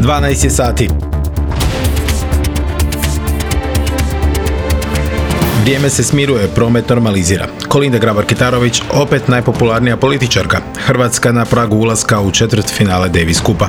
12 je sati. Vrijeme se smiruje, promet normalizira. Kolinda Grabar-Kitarović, opet najpopularnija političarka. Hrvatska na pragu ulaska u četvrtfinale Davis Kupa.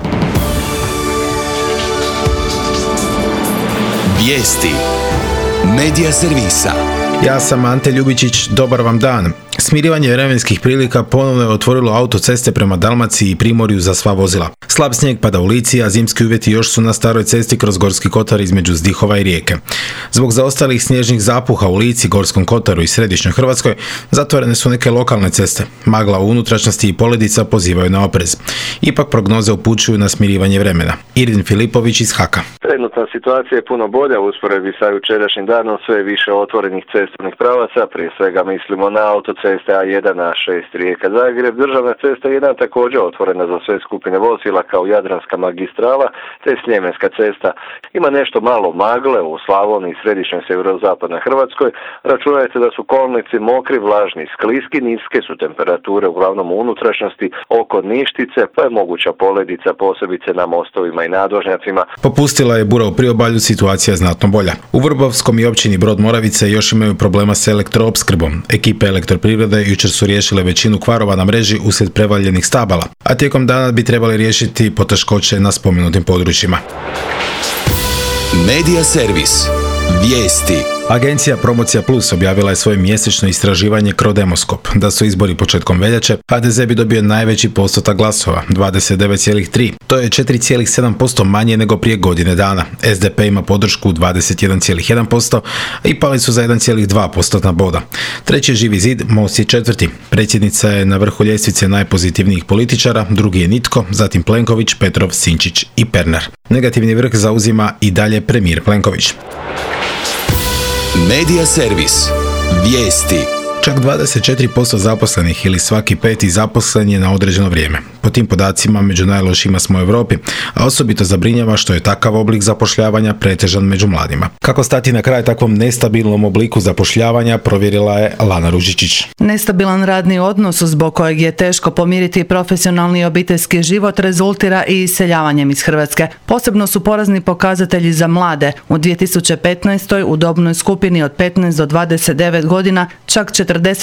Vijesti Medija servisa. Ja sam Ante Ljubičić, dobar vam dan. Smirivanje vremenskih prilika ponovno je otvorilo autoceste prema Dalmaciji i Primorju za sva vozila. Slab snijeg pada u Lici, a zimski uvjeti još su na staroj cesti kroz Gorski kotar između Zdihova i Rijeke. Zbog zaostalih snježnih zapuha u Lici, Gorskom kotaru i središnjoj Hrvatskoj zatvorene su neke lokalne ceste. Magla u unutrašnjosti i poledica pozivaju na oprez. Ipak prognoze upućuju na smirivanje vremena. Irin Filipović iz HAK-a. Trenutna situacija je puno bolja u usporedbi sa jučerašnjim danom, sve više otvorenih cestovnih pravaca, prije svega mislimo na autoceste A1, A6 Rijeka-Zagreb, državna cesta 1 također otvorena za sve skupine vozila kao Jadranska magistrala te Sljemenska cesta. Ima nešto malo magle u Slavoniji i središnjoj sjeverozapadnoj Hrvatskoj. Računajte da su kolnici mokri, vlažni i skliski, niske su temperature uglavnom u unutrašnjosti oko Ništice, pa je moguća poledica posebice na mostovima i nadvožnjacima. Popustila je bura u priobalju, situacija je znatno bolja. U Vrbovskom i općini Brod Moravice još imaju problema s elektroopskrbom. Ekipe Elektroprivrede jučer su riješile većinu kvarova na mreži uslijed prevaljenih stabala, a tijekom dana bi trebali riješiti poteškoće na spomenutim područjima. Medija servis. Vijesti. Agencija Promocija Plus objavila je svoje mjesečno istraživanje Crodemoskop. Da su izbori početkom veljače, HDZ bi dobio najveći postotak glasova, 29,3. To je 4,7% manje nego prije godine dana. SDP ima podršku 21,1% i pali su za 1,2% boda. Treći je Živi zid, Most je četvrti. Predsjednica je na vrhu ljestvice najpozitivnijih političara, drugi je Nitko, zatim Plenković, Petrov, Sinčić i Pernar. Negativni vrh zauzima i dalje premijer Plenković. Medija servis. Vijesti. Čak 24% zaposlenih ili svaki peti zaposlen je na određeno vrijeme. Po tim podacima među najlošijima smo u Europi, a osobito zabrinjava što je takav oblik zapošljavanja pretežan među mladima. Kako stati na kraj takvom nestabilnom obliku zapošljavanja, provjerila je Lana Ružičić. Nestabilan radni odnos zbog kojeg je teško pomiriti profesionalni i obiteljski život rezultira i iseljavanjem iz Hrvatske. Posebno su porazni pokazatelji za mlade. U 2015. u dobnoj skupini od 15 do 29 godina čak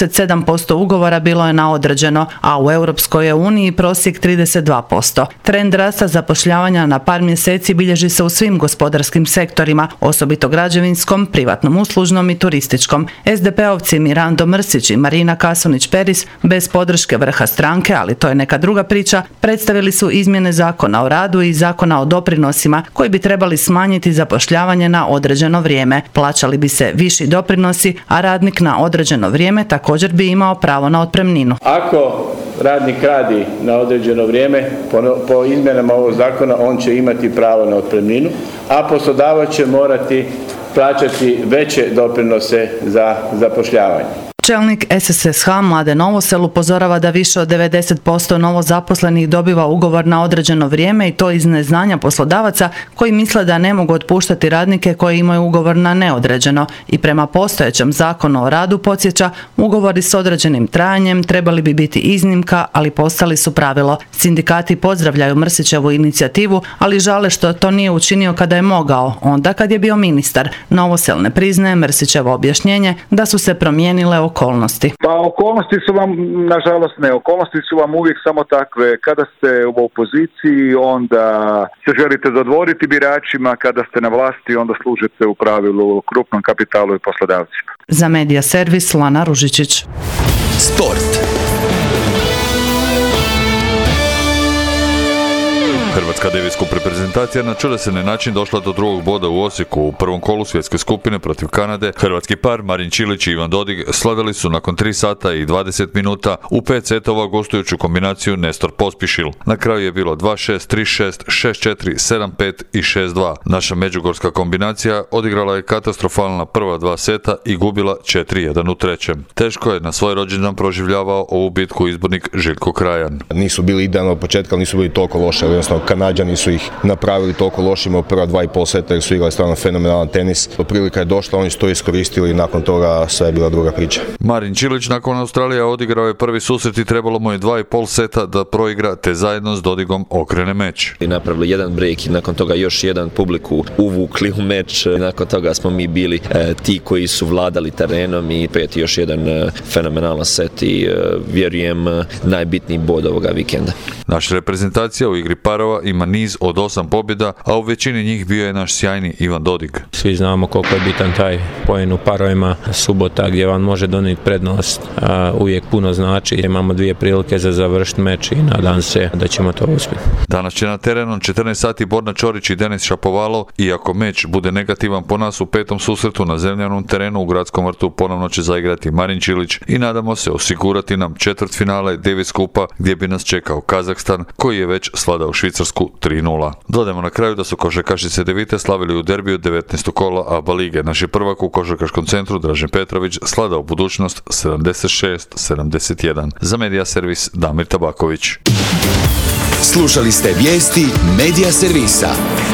47% ugovora bilo je na određeno, a u Europskoj uniji prosjek 32%. Trend rasta zapošljavanja na par mjeseci bilježi se u svim gospodarskim sektorima, osobito građevinskom, privatnom uslužnom i turističkom. SDP-ovci Mirando Mrsić i Marina Kasunić-Peris, bez podrške vrha stranke, ali to je neka druga priča, predstavili su izmjene Zakona o radu i Zakona o doprinosima, koji bi trebali smanjiti zapošljavanje na određeno vrijeme. Plaćali bi se viši doprinosi, a radnik na određeno vrijeme također bi imao pravo na otpremninu. Ako radnik radi na određeno vrijeme, po izmjenama ovog zakona on će imati pravo na otpremninu, a poslodavac će morati plaćati veće doprinose za zapošljavanje. Čelnik SSSH Mladen Novosel upozorava da više od 90% novozaposlenih dobiva ugovor na određeno vrijeme i to iz neznanja poslodavaca koji misle da ne mogu otpuštati radnike koji imaju ugovor na neodređeno i prema postojećem zakonu o radu podsjeća, ugovori s određenim trajanjem trebali bi biti iznimka, ali postali su pravilo. Sindikati pozdravljaju Mrsićevu inicijativu, ali žale što to nije učinio kada je mogao, onda kad je bio ministar. Novosel ne priznaje Mrsićevo objašnjenje da su se promijenile okolnosti. Pa okolnosti su vam, nažalost ne, okolnosti su vam uvijek samo takve. Kada ste u opoziciji, onda se želite dodvoriti biračima, kada ste na vlasti, onda služite u pravilu krupnom kapitalu i poslodavcima. Za Medija servis Lana Ružičić. Sport. Hrvatska Davis Cup reprezentacija na čudesni način došla do drugog boda u Osijeku u prvom kolu svjetske skupine protiv Kanade. Hrvatski par Marin Čilić i Ivan Dodig slavili su nakon 3 sata i 20 minuta u 5 setova gostujuću kombinaciju Nestor Pospišil. Na kraju je bilo 2-6, 3-6, 6-4, 7-5 i 6-2. Naša međugorska kombinacija odigrala je katastrofalna prva 2 seta i gubila 4-1 u trećem. Teško je na svoj rođendan proživljavao ovu bitku izbornik Željko Krajan. Nisu bili idealno od početka, ali nisu bili toliko loše. Jednostavno Kanada Kanađani su ih napravili toliko lošima u prva 2,5 seta jer su igrali stvarno fenomenalan tenis. Prilika je došla, oni su to iskoristili i nakon toga sve je bila druga priča. Marin Čilić nakon Australije odigrao je prvi susret i trebalo mu je 2,5 seta da proigra te zajedno s Dodigom okrene meč. I napravili jedan break i nakon toga još jedan publiku uvukli u meč. Nakon toga smo mi bili ti koji su vladali terenom i prijeti još jedan fenomenalan set i vjerujem najbitniji bod ovoga vikenda. Naša reprezentacija u igri parova ima niz od 8 pobjeda, a u većini njih bio je naš sjajni Ivan Dodig. Svi znamo koliko je bitan taj poen u parovima. Subota gdje vam može donijeti prednost uvijek puno znači. Imamo 2 prilike za završiti meč i nadam se da ćemo to uspjeti. Danas će na terenu 14 sati Borna Čorić i Denis Šapovalov, i ako meč bude negativan po nas u 5. susretu na zemljanom terenu u Gradskom vrtu ponovno će zaigrati Marin Čilić i nadamo se osigurati nam četvrtfinale Davis Kupa gdje bi nas čekao Kazahstan koji je već svladao Švicarsku 3:0. Dodajmo na kraju da su košarkaši Cedevite slavili u derbiju 19. kola ABA lige. Naš je prvak u košarkaškom centru Dražen Petrović sladao budućnost 76-71. Za Medija servis Damir Tabaković. Slušali ste vijesti Medija servisa.